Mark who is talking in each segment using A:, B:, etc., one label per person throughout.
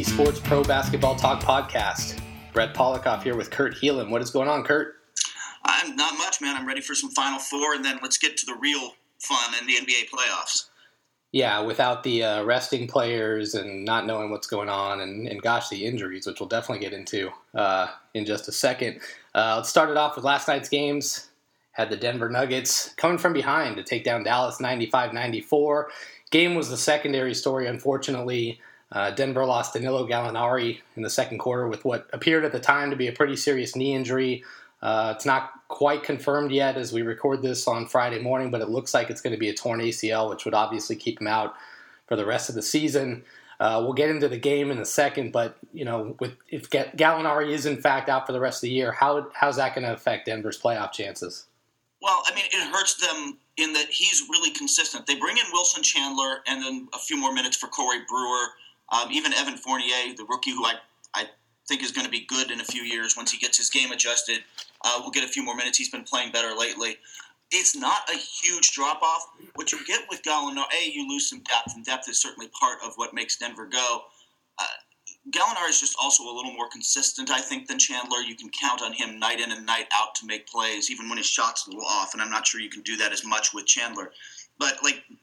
A: NBC Sports Pro Basketball Talk Podcast. Brett Polikoff here with Kurt Heelan. What is going on, Kurt?
B: I'm not much, man. I'm ready for some Final Four, and then let's get to the real fun in the NBA playoffs.
A: Yeah, without the resting players and not knowing what's going on, and gosh, the injuries, which we'll definitely get into in just a second. Let's start it off with last night's games. Had the Denver Nuggets coming from behind to take down Dallas 95-94. Game was the secondary story, unfortunately. Denver lost Danilo Gallinari in the second quarter with what appeared at the time to be a pretty serious knee injury. It's not quite confirmed yet as we record this on Friday morning, but it looks like it's going to be a torn ACL, which would obviously keep him out for the rest of the season. We'll get into the game in a second, but if Gallinari is in fact out for the rest of the year, how's that going to affect Denver's playoff chances?
B: Well, I mean, it hurts them in that he's really consistent. They bring in Wilson Chandler and then a few more minutes for Corey Brewer. Even Evan Fournier, the rookie who I think is going to be good in a few years once he gets his game adjusted, will get a few more minutes. He's been playing better lately. It's not a huge drop-off. What you get with Gallinari, you lose some depth, and depth is certainly part of what makes Denver go. Gallinari is just also a little more consistent, I think, than Chandler. You can count on him night in and night out to make plays, even when his shot's a little off, and I'm not sure you can do that as much with Chandler. But,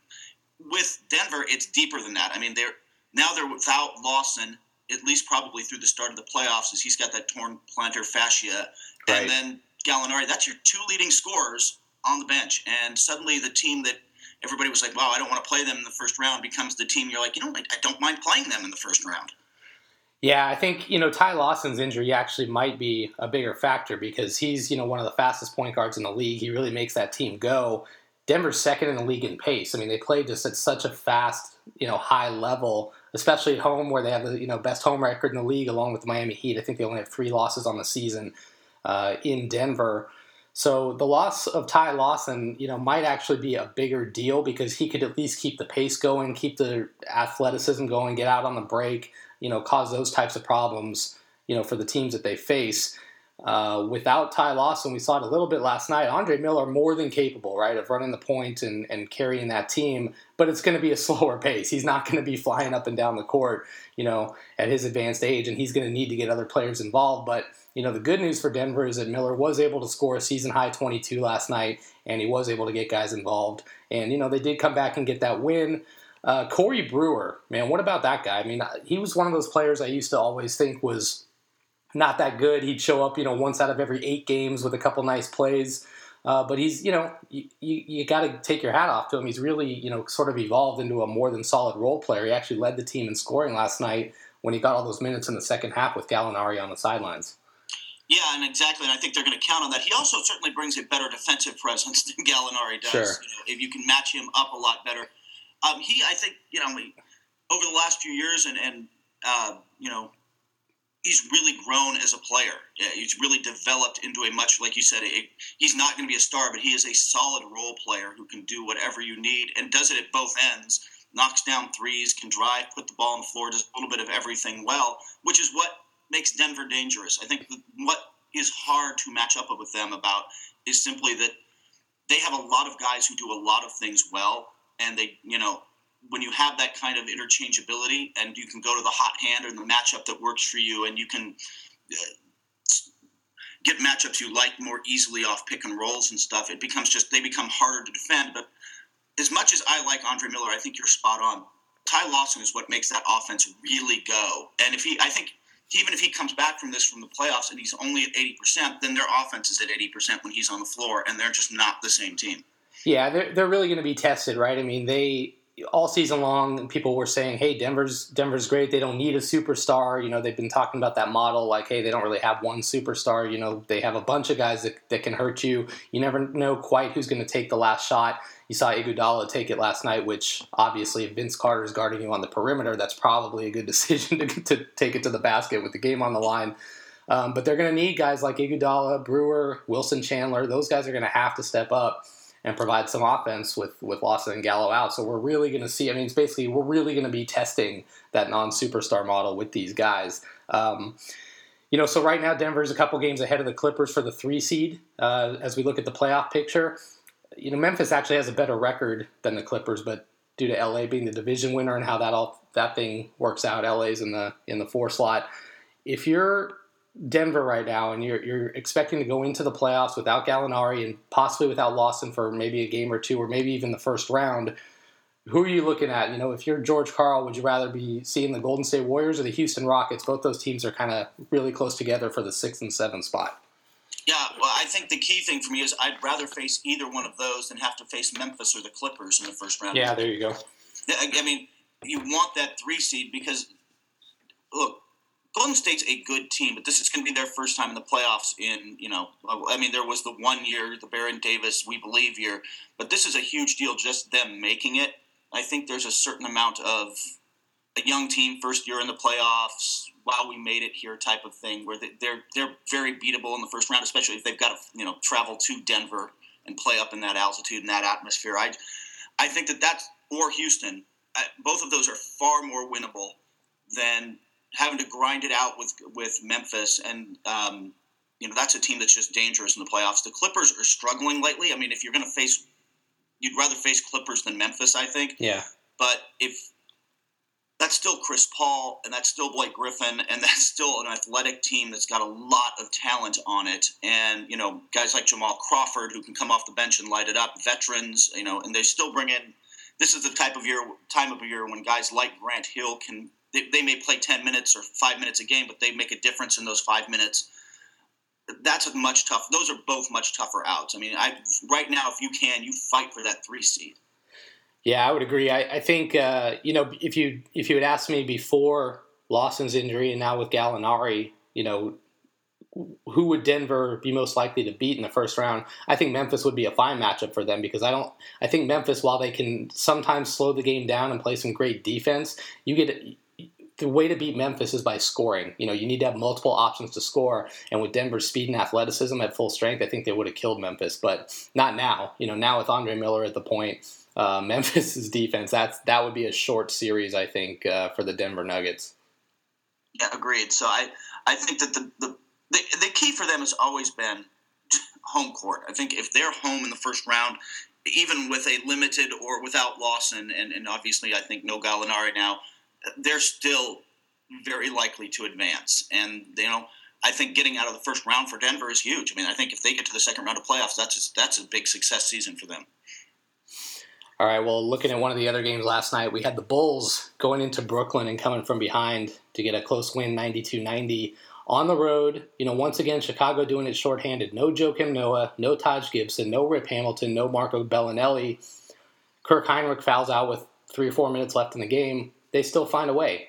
B: with Denver, it's deeper than that. I mean, they're without Lawson, at least probably through the start of the playoffs, as he's got that torn plantar fascia.
A: Right.
B: And then Gallinari, that's your two leading scorers on the bench. And suddenly the team that everybody was like, wow, I don't want to play them in the first round, becomes the team you're like, I don't mind playing them in the first round.
A: Yeah, I think, Ty Lawson's injury actually might be a bigger factor because he's, one of the fastest point guards in the league. He really makes that team go. Denver's second in the league in pace. I mean, they play just at such a fast, high level, especially at home where they have the, best home record in the league along with the Miami Heat. I think they only have 3 losses on the season in Denver. So the loss of Ty Lawson, might actually be a bigger deal because he could at least keep the pace going, keep the athleticism going, get out on the break, cause those types of problems, for the teams that they face. Without Ty Lawson, we saw it a little bit last night. Andre Miller more than capable, right, of running the point and carrying that team, but it's going to be a slower pace. He's not going to be flying up and down the court, at his advanced age, and he's going to need to get other players involved. But, the good news for Denver is that Miller was able to score a season-high 22 last night, and he was able to get guys involved. And, they did come back and get that win. Corey Brewer, man, what about that guy? I mean, he was one of those players I used to always think was not that good. He'd show up, once out of every 8 games with a couple nice plays. But he's, you got to take your hat off to him. He's really, sort of evolved into a more than solid role player. He actually led the team in scoring last night when he got all those minutes in the second half with Gallinari on the sidelines.
B: Yeah, and exactly, and I think they're going to count on that. He also certainly brings a better defensive presence than Gallinari does.
A: Sure.
B: If you can match him up a lot better. I think, over the last few years and he's really grown as a player. Yeah, he's really developed into a much, like you said, he's not going to be a star, but he is a solid role player who can do whatever you need and does it at both ends, knocks down threes, can drive, put the ball on the floor, does a little bit of everything well, which is what makes Denver dangerous. I think what is hard to match up with them about is simply that they have a lot of guys who do a lot of things well, and they, when you have that kind of interchangeability and you can go to the hot hand or the matchup that works for you and you can get matchups you like more easily off pick and rolls and stuff, they become harder to defend. But as much as I like Andre Miller, I think you're spot on. Ty Lawson is what makes that offense really go. And I think even if he comes back from the playoffs and he's only at 80%, then their offense is at 80% when he's on the floor, and they're just not the same team.
A: Yeah, they're really going to be tested, right? I mean, all season long, people were saying, hey, Denver's great. They don't need a superstar. They've been talking about that model like, hey, they don't really have one superstar. They have a bunch of guys that can hurt you. You never know quite who's going to take the last shot. You saw Iguodala take it last night, which obviously if Vince Carter is guarding you on the perimeter, that's probably a good decision to take it to the basket with the game on the line. But they're going to need guys like Iguodala, Brewer, Wilson Chandler. Those guys are going to have to step up and provide some offense with Lawson and Gallo out. So we're really going to see, it's basically we're really going to be testing that non-superstar model with these guys. So right now Denver's a couple games ahead of the Clippers for the 3 seed as we look at the playoff picture. Memphis actually has a better record than the Clippers, but due to LA being the division winner and how that all that thing works out. LA's in the 4 slot. If you're Denver right now and you're expecting to go into the playoffs without Gallinari and possibly without Lawson for maybe a game or two or maybe even the first round, who are you looking at? If you're George Karl, would you rather be seeing the Golden State Warriors or the Houston Rockets? Both those teams are kind of really close together for the 6 and 7 spot.
B: Yeah, well, I think the key thing for me is I'd rather face either one of those than have to face Memphis or the Clippers in the first round.
A: Yeah, there you go.
B: I mean, you want that 3 seed because, look, Golden State's a good team, but this is going to be their first time in the playoffs there was the 1 year, the Baron Davis We Believe year, but this is a huge deal, just them making it. I think there's a certain amount of a young team, first year in the playoffs, wow, we made it here type of thing, where they're very beatable in the first round, especially if they've got to travel to Denver and play up in that altitude and that atmosphere. I think that's, or Houston, both of those are far more winnable than having to grind it out with Memphis, and that's a team that's just dangerous in the playoffs. The Clippers are struggling lately. I mean, if you're going to face, you'd rather face Clippers than Memphis, I think.
A: Yeah.
B: But if that's still Chris Paul, and that's still Blake Griffin, and that's still an athletic team that's got a lot of talent on it, and guys like Jamal Crawford who can come off the bench and light it up, veterans, and they still bring in. This is the time of year when guys like Grant Hill can. They may play 10 minutes or 5 minutes a game, but they make a difference in those 5 minutes. Those are both much tougher outs. I mean, right now, if you can, you fight for that 3 seed.
A: Yeah, I would agree. I think if you had asked me before Lawson's injury and now with Gallinari, who would Denver be most likely to beat in the first round? I think Memphis would be a fine matchup for them because I think Memphis, while they can sometimes slow the game down and play some great defense, the way to beat Memphis is by scoring. You need to have multiple options to score. And with Denver's speed and athleticism at full strength, I think they would have killed Memphis. But not now. Now with Andre Miller at the point, Memphis's defense, that would be a short series, I think, for the Denver Nuggets.
B: Yeah, agreed. So I think that the key for them has always been home court. I think if they're home in the first round, even with a limited or without Lawson, and obviously I think no Gallinari now, they're still very likely to advance. And, I think getting out of the first round for Denver is huge. I mean, I think if they get to the second round of playoffs, that's a big success season for them.
A: All right, well, looking at one of the other games last night, we had the Bulls going into Brooklyn and coming from behind to get a close win, 92-90. On the road, once again, Chicago doing it shorthanded. No Joakim Noah, no Taj Gibson, no Rip Hamilton, no Marco Bellinelli. Kirk Heinrich fouls out with 3 or 4 minutes left in the game. They still find a way.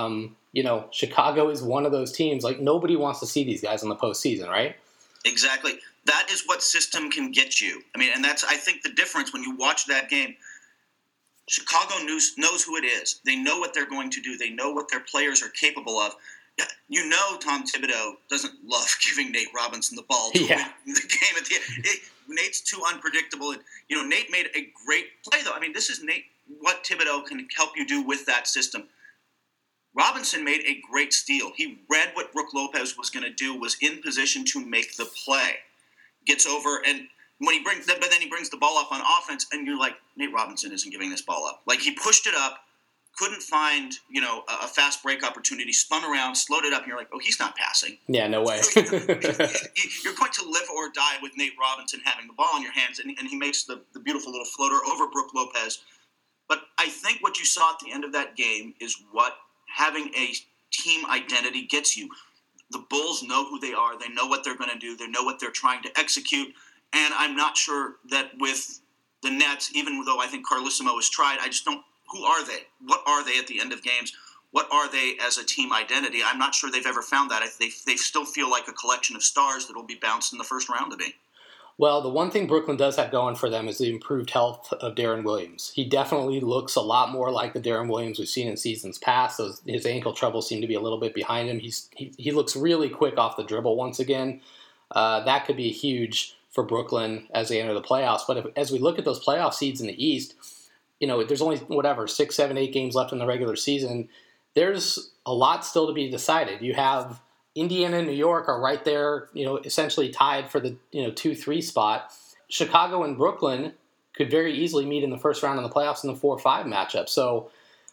A: Chicago is one of those teams. Like, nobody wants to see these guys in the postseason, right?
B: Exactly. That is what system can get you. I mean, and that's, I think, the difference when you watch that game. Chicago knows who it is. They know what they're going to do. They know what their players are capable of. Tom Thibodeau doesn't love giving Nate Robinson the ball to win the game at the end. Nate's too unpredictable. And, Nate made a great play, though. I mean, this is Nate. What Thibodeau can help you do with that system. Robinson made a great steal. He read what Brook Lopez was going to do, was in position to make the play. Gets over, and when he brings the ball up on offense, and you're like, Nate Robinson isn't giving this ball up. Like, he pushed it up, couldn't find, a fast break opportunity, spun around, slowed it up, and you're like, oh, he's not passing.
A: Yeah, no way.
B: You're going to live or die with Nate Robinson having the ball in your hands, and he makes the beautiful little floater over Brook Lopez. But I think what you saw at the end of that game is what having a team identity gets you. The Bulls know who they are. They know what they're going to do. They know what they're trying to execute. And I'm not sure that with the Nets, even though I think Carlissimo has tried, I just don't – who are they? What are they at the end of games? What are they as a team identity? I'm not sure they've ever found that. They still feel like a collection of stars that will be bounced in the first round to me.
A: Well, the one thing Brooklyn does have going for them is the improved health of Deron Williams. He definitely looks a lot more like the Deron Williams we've seen in seasons past. His ankle troubles seem to be a little bit behind him. He looks really quick off the dribble once again. That could be huge for Brooklyn as they enter the playoffs. But as we look at those playoff seeds in the East, there's only, 6, 7, 8 games left in the regular season. There's a lot still to be decided. You have Indiana and New York are right there, essentially tied for the 2-3 spot. Chicago and Brooklyn could very easily meet in the first round of the playoffs in the 4-5 matchup. So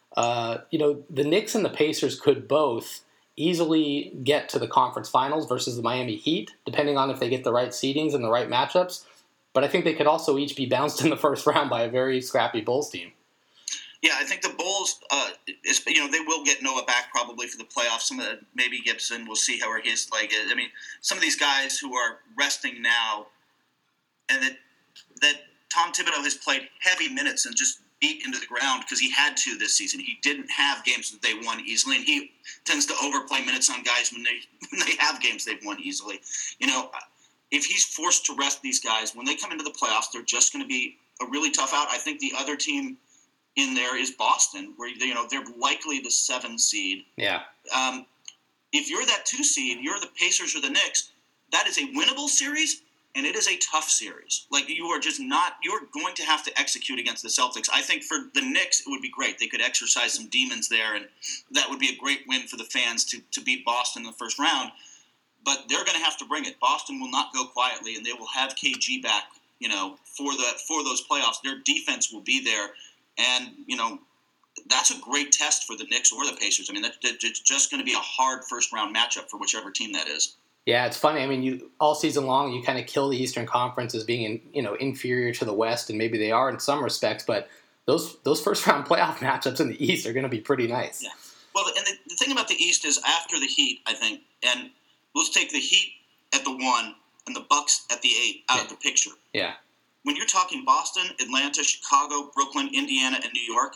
A: The Knicks and the Pacers could both easily get to the conference finals versus the Miami Heat, depending on if they get the right seedings and the right matchups. But I think they could also each be bounced in the first round by a very scrappy Bulls team.
B: Yeah, I think the Bulls, they will get Noah back probably for the playoffs. Maybe Gibson, we'll see how his leg is. I mean, some of these guys who are resting now, and that Tom Thibodeau has played heavy minutes and just beat into the ground because he had to this season. He didn't have games that they won easily, and he tends to overplay minutes on guys when they have games they've won easily. If he's forced to rest these guys, when they come into the playoffs, they're just going to be a really tough out. I think the other team in there is Boston, where they're likely the 7 seed.
A: Yeah.
B: If you're that 2 seed, you're the Pacers or the Knicks. That is a winnable series, and it is a tough series. Like you're going to have to execute against the Celtics. I think for the Knicks, it would be great. They could exercise some demons there, and that would be a great win for the fans to beat Boston in the first round. But they're going to have to bring it. Boston will not go quietly, and they will have KG back. For those playoffs, their defense will be there. And, that's a great test for the Knicks or the Pacers. I mean, it's just going to be a hard first-round matchup for whichever team that is.
A: Yeah, it's funny. I mean, all season long, you kind of kill the Eastern Conference as being, inferior to the West, and maybe they are in some respects, but those first-round playoff matchups in the East are going to be pretty nice.
B: Yeah. Well, and the thing about the East is after the Heat, I think, and let's take the Heat at the 1 and the Bucks at the 8 out of the picture.
A: Yeah.
B: When you're talking Boston, Atlanta, Chicago, Brooklyn, Indiana, and New York,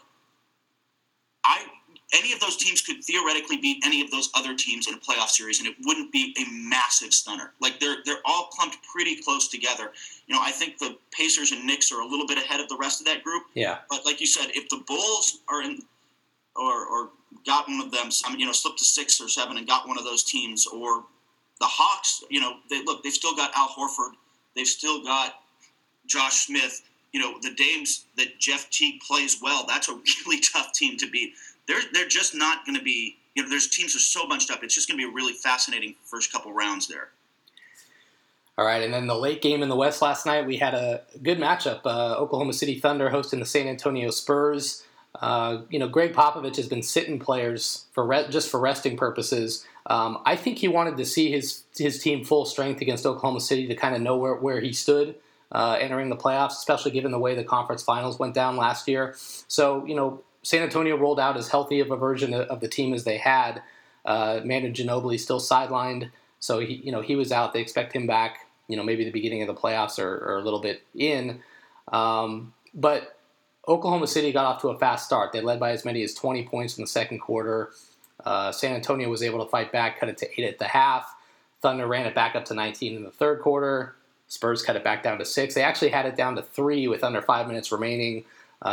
B: any of those teams could theoretically beat any of those other teams in a playoff series, and it wouldn't be a massive stunner. Like they're all clumped pretty close together. I think the Pacers and Knicks are a little bit ahead of the rest of that group.
A: Yeah.
B: But like you said, if the Bulls are in, or got one of them, slipped to 6 or 7 and got one of those teams, or the Hawks, they've still got Al Horford, they've still got Josh Smith. The Dames that Jeff Teague plays well, that's a really tough team to beat. They're just not going to be, there's teams are so bunched up. It's just going to be a really fascinating first couple rounds there.
A: All right, and then the late game in the West last night, we had a good matchup. Oklahoma City Thunder hosting the San Antonio Spurs. Greg Popovich has been sitting players for resting purposes. I think he wanted to see his team full strength against Oklahoma City to kind of know where he stood entering the playoffs, especially given the way the conference finals went down last year. So, San Antonio rolled out as healthy of a version of the team as they had. Manu Ginobili still sidelined, so he was out. They expect him back, maybe the beginning of the playoffs or a little bit in. But Oklahoma City got off to a fast start. They led by as many as 20 points in the second quarter. San Antonio was able to fight back, cut it to 8 at the half. Thunder ran it back up to 19 in the third quarter. Spurs cut it back down to 6. They actually had it down to 3 with under 5 minutes remaining.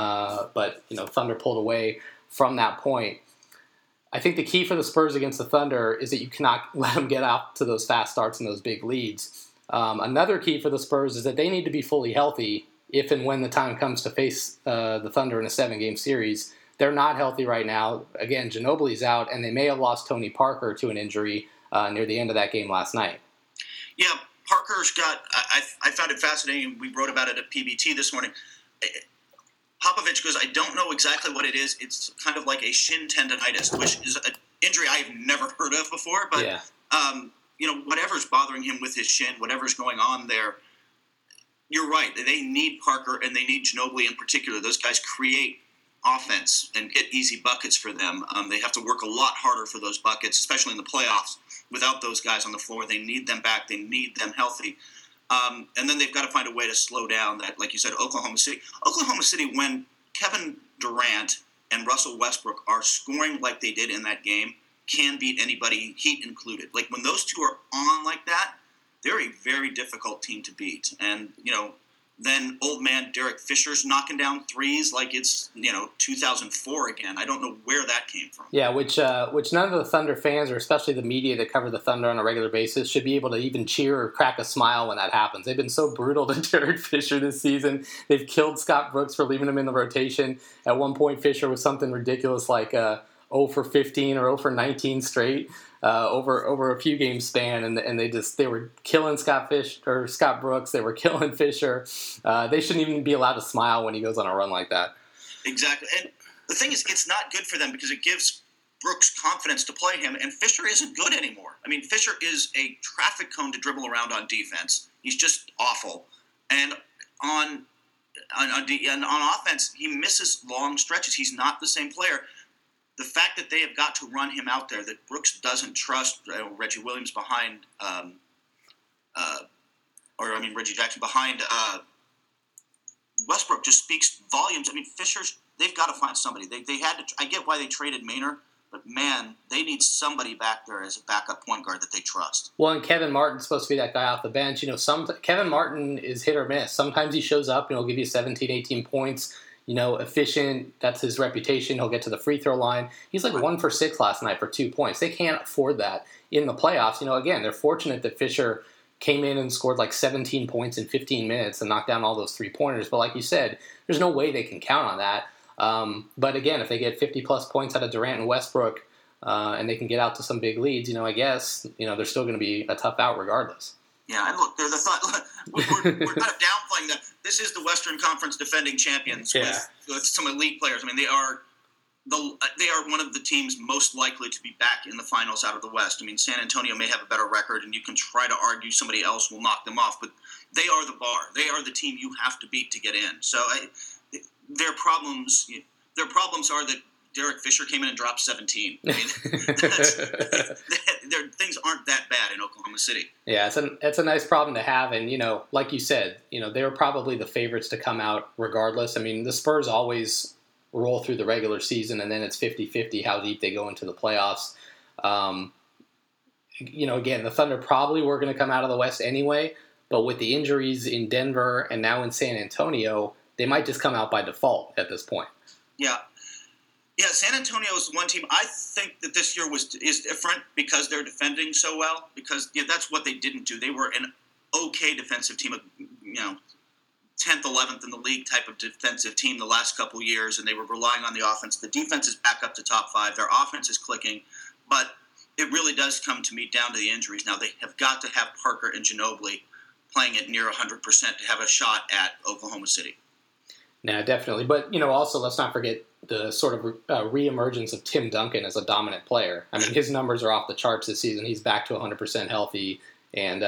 A: But Thunder pulled away from that point. I think the key for the Spurs against the Thunder is that you cannot let them get out to those fast starts and those big leads. Another key for the Spurs is that they need to be fully healthy if and when the time comes to face the Thunder in a 7-game series. They're not healthy right now. Again, Ginobili's out, and they may have lost Tony Parker to an injury near the end of that game last night.
B: Yeah, Parker's got – I found it fascinating. We wrote about it at PBT this morning. Popovich goes, I don't know exactly what it is. It's kind of like a shin tendonitis, which is an injury I've never heard of before. But, whatever's bothering him with his shin, whatever's going on there, you're right. They need Parker, and they need Ginobili in particular. Those guys create offense and get easy buckets for them. They have to work a lot harder for those buckets, especially in the playoffs. Without those guys on the floor, they need them back. They need them healthy. And then they've got to find a way to slow down that, like you said, Oklahoma City. Oklahoma City, when Kevin Durant and Russell Westbrook are scoring like they did in that game, can beat anybody, Heat included. Like when those two are on like that, they're a very difficult team to beat. And, then old man Derek Fisher's knocking down threes like it's, 2004 again. I don't know where that came from.
A: Yeah, which none of the Thunder fans, or especially the media that cover the Thunder on a regular basis, should be able to even cheer or crack a smile when that happens. They've been so brutal to Derek Fisher this season. They've killed Scott Brooks for leaving him in the rotation. At one point, Fisher was something ridiculous like 0 for 15 or 0 for 19 straight. Over a few game span, and they were killing Scott Brooks. They were killing Fisher. They shouldn't even be allowed to smile when he goes on a run like that.
B: Exactly, and the thing is, it's not good for them because it gives Brooks confidence to play him, and Fisher isn't good anymore. I mean, Fisher is a traffic cone to dribble around on defense. He's just awful. And on offense, he misses long stretches. He's not the same player. The fact that they have got to run him out there, that Brooks doesn't trust Reggie Williams behind, Reggie Jackson behind Westbrook just speaks volumes. I mean, they've got to find somebody. They had to. I get why they traded Maynard, but man, they need somebody back there as a backup point guard that they trust.
A: Well, and Kevin Martin's supposed to be that guy off the bench. Kevin Martin is hit or miss. Sometimes he shows up and he'll give you 17, 18 points. Efficient. That's his reputation. He'll get to the free throw line. He's like 1 for 6 last night for 2 points. They can't afford that in the playoffs. Again, they're fortunate that Fisher came in and scored like 17 points in 15 minutes and knocked down all those 3-pointers. But like you said, there's no way they can count on that. But again, if they get 50-plus points out of Durant and Westbrook and they can get out to some big leads, I guess, they're still going to be a tough out regardless.
B: Yeah, and look, we're kind of downplaying that. This is the Western Conference defending champions with some elite players. I mean, they are one of the teams most likely to be back in the finals out of the West. I mean, San Antonio may have a better record, and you can try to argue somebody else will knock them off, but they are the bar. They are the team you have to beat to get in. So their problems are that Derek Fisher came in and dropped 17. I mean, things aren't that bad in Oklahoma City.
A: Yeah, it's a nice problem to have, and like you said, they were probably the favorites to come out regardless. I mean, the Spurs always roll through the regular season, and then it's 50-50 how deep they go into the playoffs. Again, the Thunder probably were going to come out of the West anyway, but with the injuries in Denver and now in San Antonio, they might just come out by default at this point.
B: Yeah. Yeah, San Antonio is one team. I think that this year is different because they're defending so well. Because that's what they didn't do. They were an okay defensive team, 10th, 11th in the league type of defensive team the last couple years, and they were relying on the offense. The defense is back up to top 5. Their offense is clicking, but it really does come to me down to the injuries. Now they have got to have Parker and Ginobili playing at near 100% to have a shot at Oklahoma City.
A: Yeah, definitely. But, also let's not forget the sort of reemergence of Tim Duncan as a dominant player. I mean, his numbers are off the charts this season. He's back to 100% healthy. And,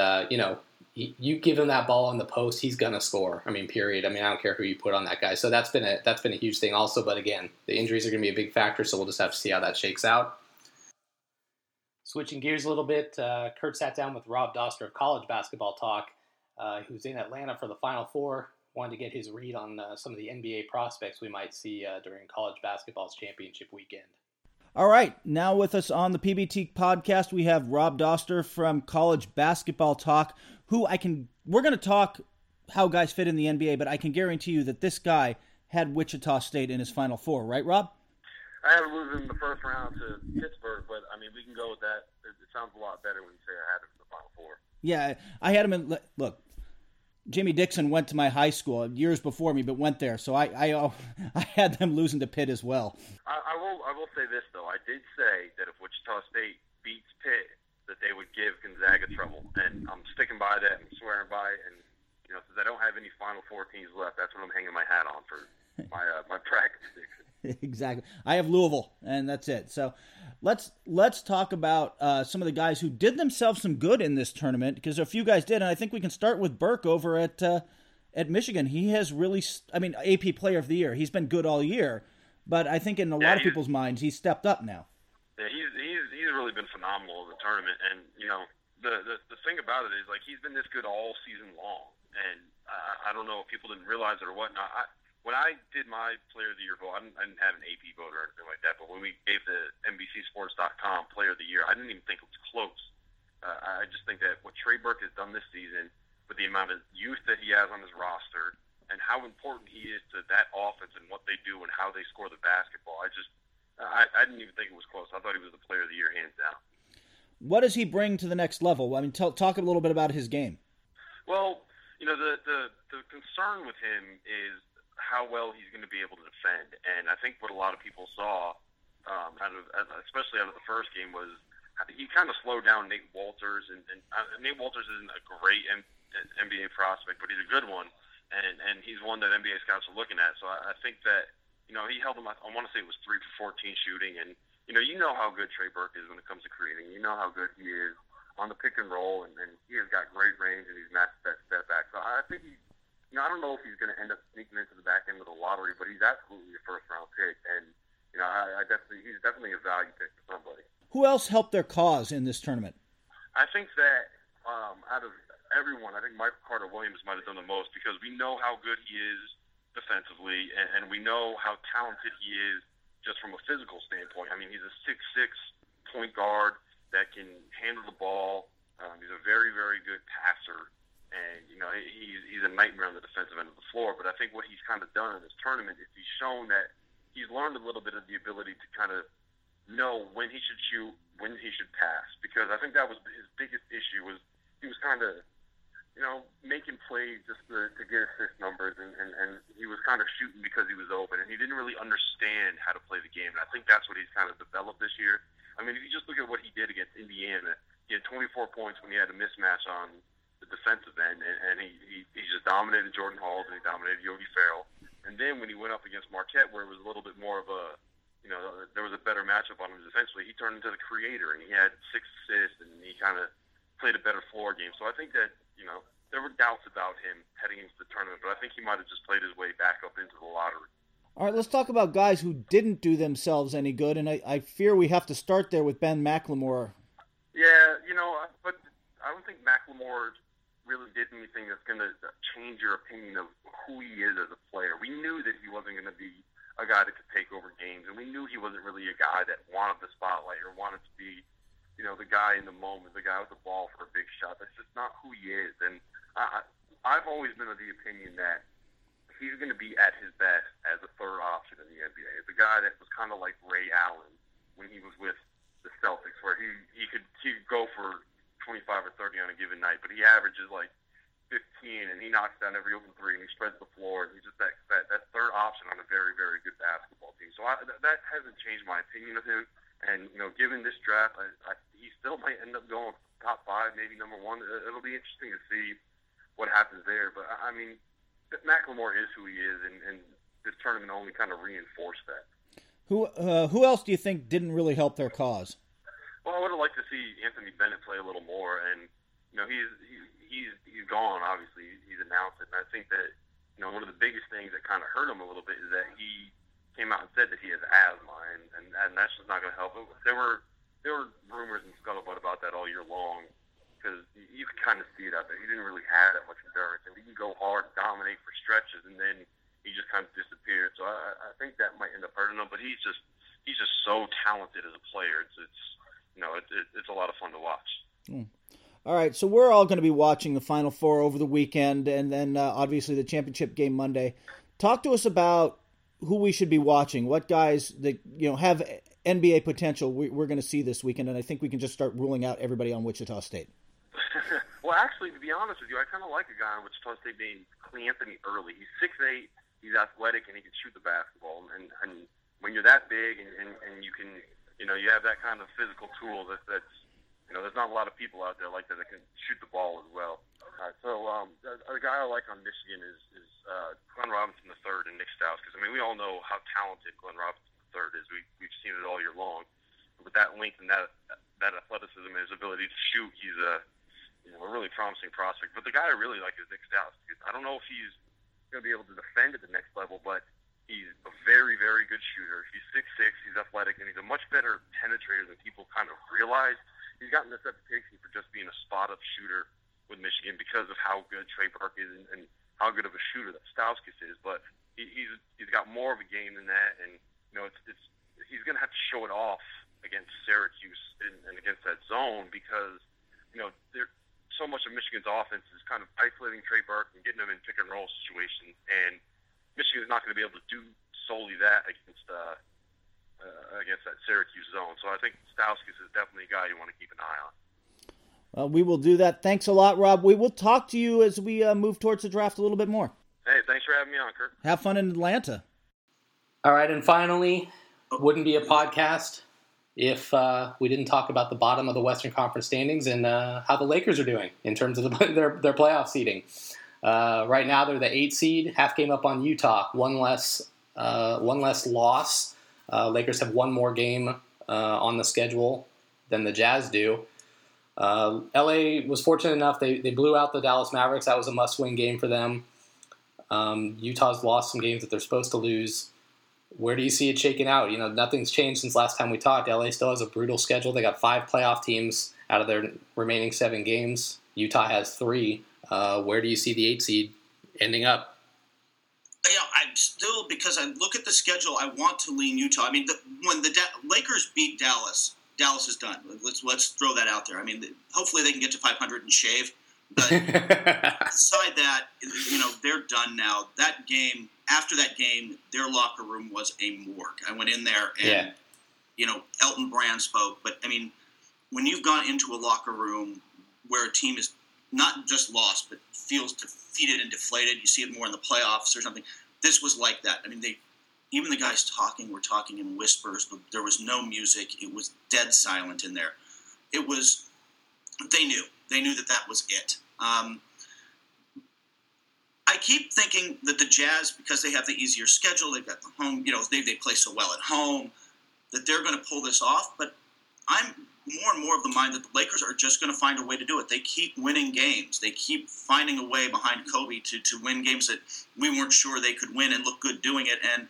A: you give him that ball in the post, he's going to score. I mean, period. I mean, I don't care who you put on that guy. So that's been a huge thing also. But, again, the injuries are going to be a big factor, so we'll just have to see how that shakes out. Switching gears a little bit, Kurt sat down with Rob Doster of College Basketball Talk, who's in Atlanta for the Final Four. Wanted to get his read on some of the NBA prospects we might see during college basketball's championship weekend.
C: All right, now with us on the PBT podcast, we have Rob Doster from College Basketball Talk, we're going to talk how guys fit in the NBA, but I can guarantee you that this guy had Wichita State in his Final Four, right, Rob?
D: I had to lose in the first round to Pittsburgh, but, we can go with that. It sounds a lot better when you say I had him in the Final Four.
C: Yeah, I had him in – look, Jimmy Dixon went to my high school years before me, but went there, so I had them losing to Pitt as well.
D: I will say this, though. I did say that if Wichita State beats Pitt, that they would give Gonzaga trouble, and I'm sticking by that and swearing by it, and since I don't have any Final Four teams left, that's what I'm hanging my hat on for my bracket prediction.
C: Exactly. I have Louisville, and that's it. So let's talk about some of the guys who did themselves some good in this tournament, because a few guys did, and I think we can start with Burke over at Michigan. He has really, AP Player of the Year. He's been good all year, but I think in a lot of people's minds, he's stepped up now.
D: Yeah, he's really been phenomenal in the tournament, and the thing about it is he's been this good all season long, and I don't know if people didn't realize it or whatnot. When I did my Player of the Year vote, I didn't have an AP vote or anything like that, but when we gave the NBCSports.com Player of the Year, I didn't even think it was close. I just think that what Trey Burke has done this season, with the amount of youth that he has on his roster, and how important he is to that offense and what they do and how they score the basketball, I didn't even think it was close. I thought he was the Player of the Year hands down.
C: What does he bring to the next level? Talk a little bit about his game.
D: Well, the concern with him is how well he's going to be able to defend. And I think what a lot of people saw, especially out of the first game, was he kind of slowed down Nate Walters. And Nate Walters isn't a great NBA prospect, but he's a good one. And he's one that NBA scouts are looking at. So I think that he held them, I want to say it was 3 for 14 shooting. And, you know how good Trey Burke is when it comes to creating. You know how good he is on the pick and roll, and he has got great range, and he's matched that step back. So I think I don't know if he's going to end up sneaking into the back end of the lottery, but he's absolutely a first-round pick. And, he's definitely a value pick for somebody.
C: Who else helped their cause in this tournament?
D: I think that out of everyone, I think Michael Carter-Williams might have done the most, because we know how good he is defensively, and we know how talented he is just from a physical standpoint. I mean, he's a 6'6" point guard that can handle the ball. He's a very, very good passer, and he's a nightmare on the defensive end of the floor. But I think what he's kind of done in this tournament is he's shown that he's learned a little bit of the ability to kind of know when he should shoot, when he should pass. Because I think that was his biggest issue, was he was kind of making plays just to get assist numbers, and he was kind of shooting because he was open, and he didn't really understand how to play the game. And I think that's what he's kind of developed this year. I mean, if you just look at what he did against Indiana, he had 24 points when he had a mismatch on the defensive end, and he just dominated Jordan Hall, and he dominated Yogi Ferrell. And then when he went up against Marquette, where it was a little bit more of a, there was a better matchup on him defensively, he turned into the creator, and he had 6 assists, and he kind of played a better floor game. So I think that, there were doubts about him heading into the tournament, but I think he might have just played his way back up into the lottery.
C: All right, let's talk about guys who didn't do themselves any good, and I fear we have to start there with Ben McLemore.
D: Yeah, but I don't think McLemore really did anything that's going to change your opinion of who he is as a player. We knew that he wasn't going to be a guy that could take over games, and we knew he wasn't really a guy that wanted the spotlight or wanted to be, the guy in the moment, the guy with the ball for a big shot. That's just not who he is. And I've always been of the opinion that he's going to be at his best as a third option in the NBA. As a guy that was kind of like Ray Allen when he was with the Celtics, where he could go for 25 or 30 on a given night, but he averages like 15, and he knocks down every open three, and he spreads the floor, and he's just that third option on a very, very good basketball team. So that hasn't changed my opinion of him. And, given this draft, he still might end up going top 5, maybe number 1. It'll be interesting to see what happens there. But, I mean, McLemore is who he is, and this tournament only kind of reinforced that.
C: Who else do you think didn't really help their cause?
D: Well, I would have liked to see Anthony Bennett play a little more. And, he's gone, obviously. He's announced it. And I think that, one of the biggest things that kind of hurt him a little bit is that he came out and said that he has asthma, and that's just not going to help him. There were rumors and scuttlebutt about that all year long, because you could kind of see it out there. He didn't really have that much endurance, and he can go hard, dominate for stretches, and then he just kind of disappeared. So I think that might end up hurting him. But he's just so talented as a player. It's a lot of fun to watch.
C: All right, so we're all going to be watching the Final Four over the weekend, and then obviously the championship game Monday. Talk to us about who we should be watching, what guys that have NBA potential we're going to see this weekend, and I think we can just start ruling out everybody on Wichita State.
D: Well, actually, to be honest with you, I kind of like a guy on Wichita State named Cleanthony Early. He's 6'8", he's athletic, and he can shoot the basketball. And when you're that big and you can, you have that kind of physical tool that's there's not a lot of people out there like that can shoot the ball as well. So a guy I like on Michigan is Glenn Robinson III and Nick Stauskas, because we all know how talented Glenn Robinson III is. We've seen it all year long. With that length and that athleticism and his ability to shoot, he's a really promising prospect. But the guy I really like is Nick Stauskas. I don't know if he's going to be able to defend at the next level, but he's a very, very good shooter. He's 6'6", he's athletic, and he's a much better penetrator than people kind of realize. He's gotten this reputation for just being a spot-up shooter with Michigan because of how good Trey Burke is and how good of a shooter that Stauskas is. But he's got more of a game than that, and he's going to have to show it off against Syracuse and against that zone, because so much of Michigan's offense is kind of isolating Trey Burke and getting him in pick and roll situations, and Michigan's not going to be able to do solely that against that Syracuse zone. So I think Stauskas is definitely a guy you want to keep an eye on.
C: Well, we will do that. Thanks a lot, Rob. We will talk to you as we move towards the draft a little bit more.
D: Hey, thanks for having me on, Kurt.
C: Have fun in Atlanta.
A: All right, and finally, wouldn't be a podcast if we didn't talk about the bottom of the Western Conference standings and how the Lakers are doing in terms of their playoff seeding. Right now, they're the 8th seed, half game up on Utah, one less one less loss. Lakers have one more game on the schedule than the Jazz do. LA was fortunate enough, they blew out the Dallas Mavericks. That was a must-win game for them. Utah's lost some games that they're supposed to lose. Where do you see it shaking out? Nothing's changed since last time we talked. LA still has a brutal schedule. They got 5 playoff teams out of their remaining 7 games. Utah has 3. Where do you see the 8 seed ending up?
B: I'm still, because I look at the schedule, I want to lean Utah. I mean, when the Lakers beat Dallas, Dallas is done. Let's throw that out there. I mean, hopefully they can get to 500 and shave. But aside that, they're done now. That game, after that game, their locker room was a morgue. I went in there and, Elton Brand spoke. But, I mean, when you've gone into a locker room where a team is not just lost, but feels defeated and deflated, you see it more in the playoffs or something, this was like that. I mean, even the guys were talking in whispers, but there was no music. It was dead silent in there. They knew that was it. I keep thinking that the Jazz, because they have the easier schedule, they've got the home, they play so well at home, that they're going to pull this off. But I'm more and more of the mind that the Lakers are just going to find a way to do it. They keep winning games. They keep finding a way behind Kobe to win games that we weren't sure they could win and look good doing it. And,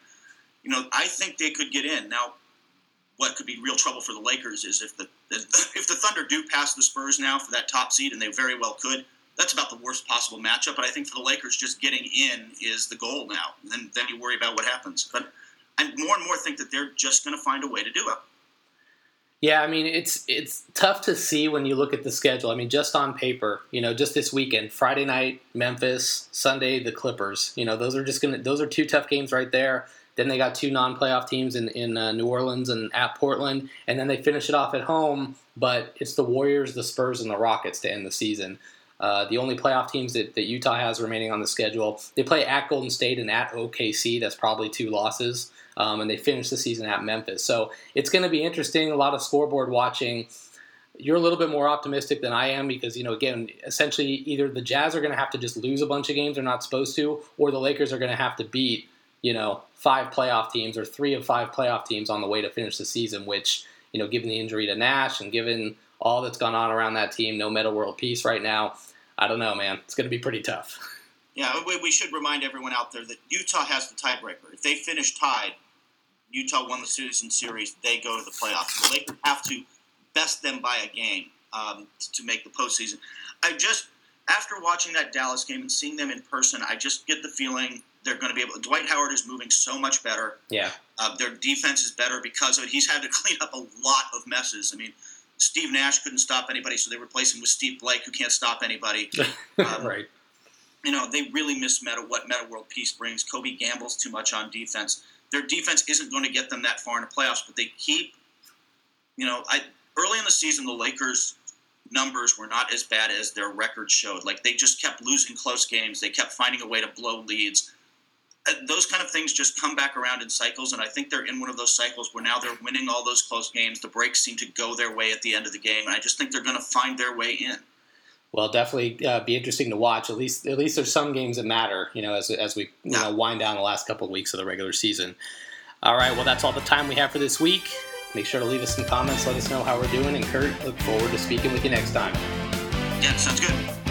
B: I think they could get in. Now, what could be real trouble for the Lakers is if the Thunder do pass the Spurs now for that top seed, and they very well could, that's about the worst possible matchup. But I think for the Lakers, just getting in is the goal now. And then you worry about what happens. But I more and more think that they're just going to find a way to do it.
A: Yeah, I mean, it's tough to see when you look at the schedule. I mean, just on paper, just this weekend, Friday night, Memphis, Sunday, the Clippers. Those are 2 tough games right there. Then they got 2 non-playoff teams in New Orleans and at Portland, and then they finish it off at home. But it's the Warriors, the Spurs, and the Rockets to end the season. The only playoff teams that Utah has remaining on the schedule, they play at Golden State and at OKC. That's probably 2 losses. And they finish the season at Memphis. So it's going to be interesting, a lot of scoreboard watching. You're a little bit more optimistic than I am because, again, essentially either the Jazz are going to have to just lose a bunch of games they're not supposed to, or the Lakers are going to have to beat, 5 playoff teams or 3 of 5 playoff teams on the way to finish the season, which, given the injury to Nash and given all that's gone on around that team, no Metta World Peace right now, I don't know, man. It's going to be pretty tough.
B: Yeah, we should remind everyone out there that Utah has the tiebreaker. If they finish tied, Utah won the season series, they go to the playoffs. The Lakers have to best them by a game to make the postseason. After watching that Dallas game and seeing them in person, I just get the feeling they're going to be able to. Dwight Howard is moving so much better.
A: Yeah.
B: Their defense is better because of it. He's had to clean up a lot of messes. I mean, Steve Nash couldn't stop anybody, so they replaced him with Steve Blake, who can't stop anybody.
A: Right.
B: They really miss what Metta World Peace brings. Kobe gambles too much on defense. Their defense isn't going to get them that far in the playoffs, but they keep, early in the season, the Lakers' numbers were not as bad as their record showed. Like, they just kept losing close games. They kept finding a way to blow leads. Those kind of things just come back around in cycles, and I think they're in one of those cycles where now they're winning all those close games. The breaks seem to go their way at the end of the game, and I just think they're going to find their way in. Well,
A: definitely be interesting to watch. At least there's some games that matter, as we wind down the last couple of weeks of the regular season. All right, well, that's all the time we have for this week. Make sure to leave us some comments. Let us know how we're doing. And Kurt, look forward to speaking with you next time.
B: Yeah, sounds good.